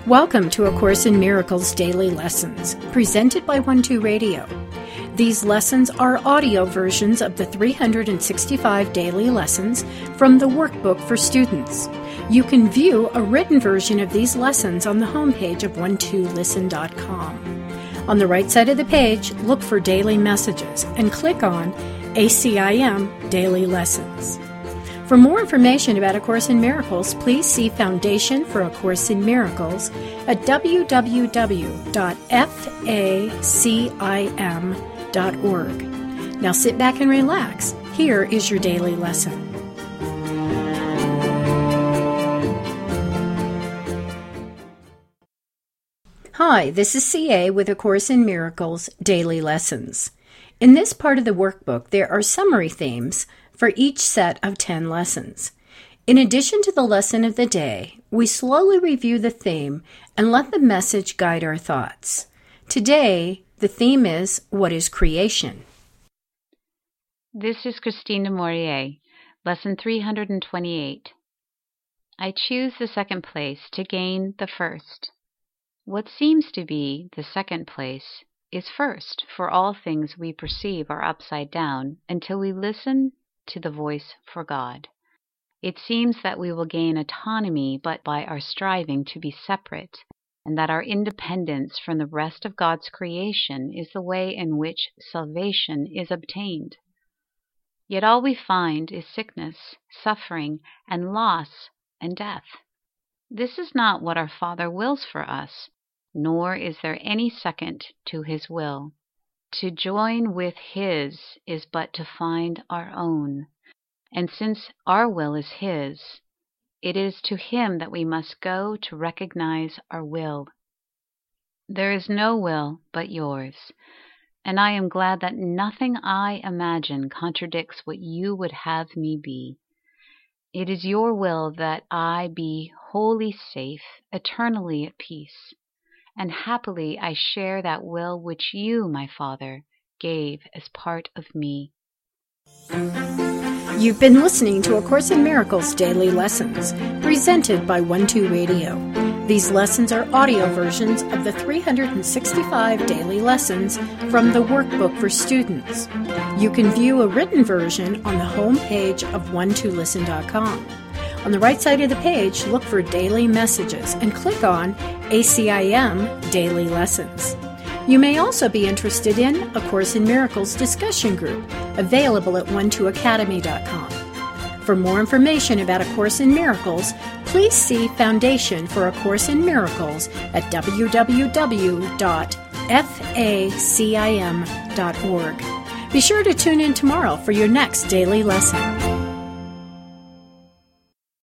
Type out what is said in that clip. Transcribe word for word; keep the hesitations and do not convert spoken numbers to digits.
Welcome to A Course in Miracles Daily Lessons, presented by One Two Radio. These lessons are audio versions of the three hundred sixty-five daily lessons from the workbook for students. You can view a written version of these lessons on the homepage of one two listen dot com. On the right side of the page, look for Daily Messages and click on A C I M Daily Lessons. For more information about A Course in Miracles, please see Foundation for A Course in Miracles at w w w dot facim dot org. Now sit back and relax. Here is your daily lesson. Hi, this is C A with A Course in Miracles Daily Lessons. In this part of the workbook, there are summary themes for each set of ten lessons. In addition to the lesson of the day, we slowly review the theme and let the message guide our thoughts. Today, the theme is, What is Creation? This is Christine Demorier, lesson three hundred twenty-eight. I choose the second place to gain the first. What seems to be the second place is first, for all things we perceive are upside down until we listen to the voice for God. It seems that we will gain autonomy but by our striving to be separate, and that our independence from the rest of God's creation is the way in which salvation is obtained. Yet all we find is sickness, suffering, and loss and death. This is not what our Father wills for us, nor is there any second to His will. To join with His is but to find our own, and since our will is His, it is to Him that we must go to recognize our will. There is no will but yours, and I am glad that nothing I imagine contradicts what you would have me be. It is your will that I be wholly safe, eternally at peace. And happily I share that will which you, my Father, gave as part of me. You've been listening to A Course in Miracles Daily Lessons, presented by One Two Radio. These lessons are audio versions of the three hundred sixty-five daily lessons from the workbook for students. You can view a written version on the home page of one two listen dot com. On the right side of the page, look for Daily Messages and click on A C I M Daily Lessons. You may also be interested in A Course in Miracles discussion group, available at one two academy dot com. For more information about A Course in Miracles, please see Foundation for A Course in Miracles at w w w dot facim dot org. Be sure to tune in tomorrow for your next daily lesson.